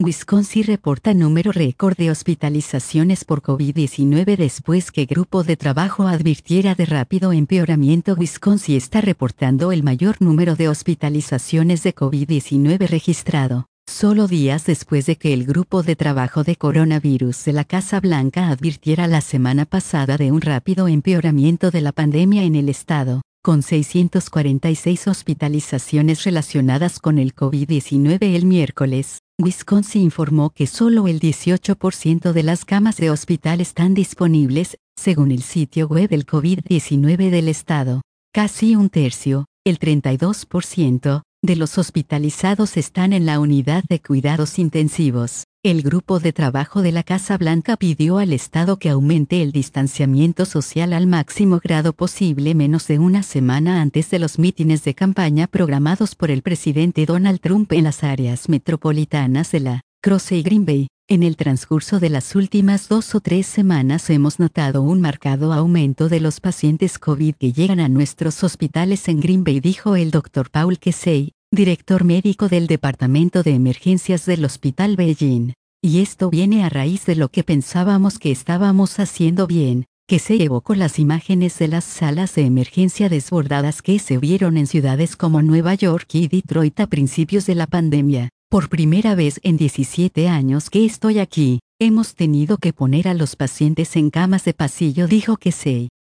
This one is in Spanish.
Wisconsin reporta número récord de hospitalizaciones por COVID-19 después que grupo de trabajo advirtiera de rápido empeoramiento. Wisconsin está reportando el mayor número de hospitalizaciones de COVID-19 registrado, solo días después de que el grupo de trabajo de coronavirus de la Casa Blanca advirtiera la semana pasada de un rápido empeoramiento de la pandemia en el estado, con 646 hospitalizaciones relacionadas con el COVID-19 el miércoles. Wisconsin informó que solo el 18% de las camas de hospital están disponibles, según el sitio web del COVID-19 del estado. Casi un tercio, el 32%, de los hospitalizados están en la unidad de cuidados intensivos. El grupo de trabajo de la Casa Blanca pidió al estado que aumente el distanciamiento social al máximo grado posible menos de una semana antes de los mítines de campaña programados por el presidente Donald Trump en las áreas metropolitanas de La Crosse y Green Bay. En el transcurso de las últimas 2 o 3 semanas hemos notado un marcado aumento de los pacientes COVID que llegan a nuestros hospitales en Green Bay, dijo el Dr. Paul Kesey, director médico del Departamento de Emergencias del Hospital Beijing. Y esto viene a raíz de lo que pensábamos que estábamos haciendo bien, que se evocó las imágenes de las salas de emergencia desbordadas que se vieron en ciudades como Nueva York y Detroit a principios de la pandemia. Por primera vez en 17 años que estoy aquí, hemos tenido que poner a los pacientes en camas de pasillo, dijo Kesey.